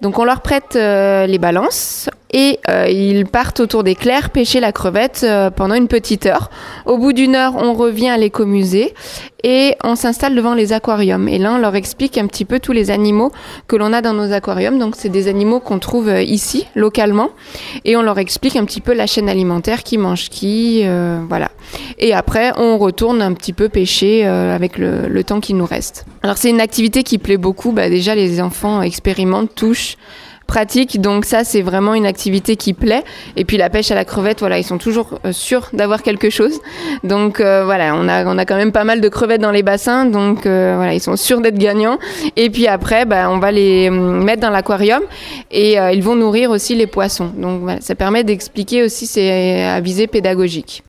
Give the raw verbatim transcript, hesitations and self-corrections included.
Donc on leur prête euh, les balances et euh, ils partent autour des clairs pêcher la crevette euh, pendant une petite heure. Au bout d'une heure, on revient à l'écomusée et on s'installe devant les aquariums. Et là, on leur explique un petit peu tous les animaux que l'on a dans nos aquariums. Donc c'est des animaux qu'on trouve euh, ici, localement. Et on leur explique un petit peu la chaîne alimentaire, qui mange qui, euh, voilà. Et après, on retourne un petit peu pêcher euh, avec le, le temps qu'il nous reste. Alors c'est une activité qui plaît beaucoup. Bah, déjà, les enfants expérimentent, touchent, pratique, donc ça c'est vraiment une activité qui plaît. Et puis la pêche à la crevette, voilà, ils sont toujours euh, sûrs d'avoir quelque chose. Donc euh, voilà, on a on a quand même pas mal de crevettes dans les bassins, donc euh, voilà, ils sont sûrs d'être gagnants. Et puis après, bah, on va les mettre dans l'aquarium et euh, ils vont nourrir aussi les poissons. Donc voilà, ça permet d'expliquer aussi, c'est à visée pédagogique.